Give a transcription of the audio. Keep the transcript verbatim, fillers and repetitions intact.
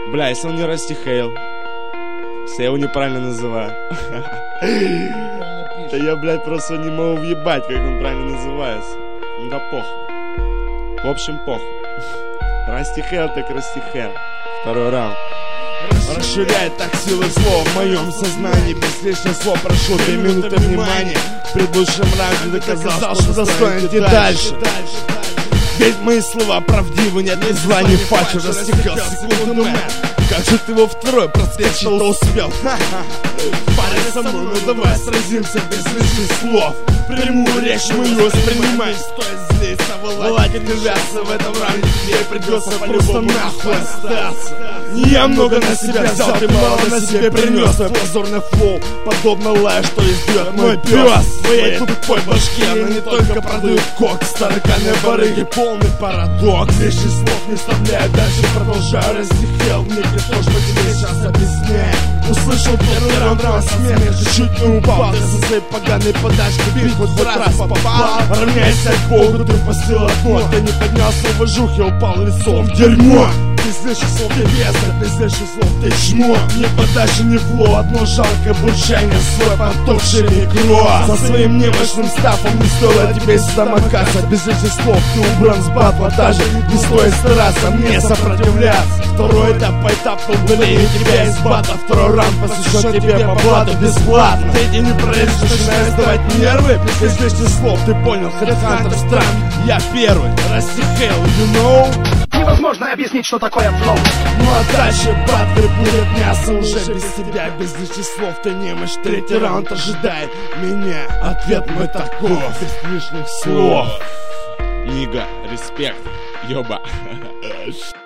Бля, если он не Расти Хейл, если я его неправильно называю. Да я, блядь, просто не могу въебать, как он правильно называется. Ну да похуй. В общем, похуй. Расти Хейл так Расти Хейл. Второй раунд. Расширяет так силы слов в моем сознании. Без лишних слов прошу две минуты внимания. В предыдущем раунде доказал, что достоин идти дальше. Ведь мои слова правдивы, нет ни зла, ни фальши. Растекал секунду мэн. Как же ты во второй проскочил-то успел? Парень со мной, ну давай сразимся без лишних слов. Прямую речь мою воспринимай. Стоит злиться, вылазить, рваться в этом раунде. Тебе придется просто нахуй остаться. Не я много на себя взял, ты мало на себе принес. Твой позорный флоу, подобно лаю, что избьет мой пес. В твоей тупой башке она не только продают кок. Староканы барыги, полный парадокс. Лишних слов не вставляю, дальше продолжаю. Раздихел, мне то, что тебе сейчас объясняю. Услышал первый раунд, смех, чуть не упал. Ты со своей поганой подачки бить хоть в раз попал. Равняйся к Богу, ты постил одно. Ты не поднялся в вожухе, упал лицом в дерьмо. Без лишних слов ты бездна, без лишних слов ты чмо. Ни подачи, ни флоу, одно жалкое бурчание. Свой потухший микро. За своим немощным стафом не стоило тебе сюда макаться. Без лишних слов ты убран с батла. Даже не стоит стараться мне сопротивляться. Второй этап по этапу удаления тебя из бата. Второй раунд посвящен тебе по блату бесплатно. Третий не пролезешь, начинаешь сдавать нервы. Без лишних слов ты понял, Headhunter стран. Я первый, Расти Хейл, you know. Невозможно объяснить, что такое флоу. Ну а дальше батлы будет мясо уже без тебя. Без лишних слов ты немощь. Третий раунд ожидает меня. Ответ мой таков, без лишних слов. Нига, респект, ёба.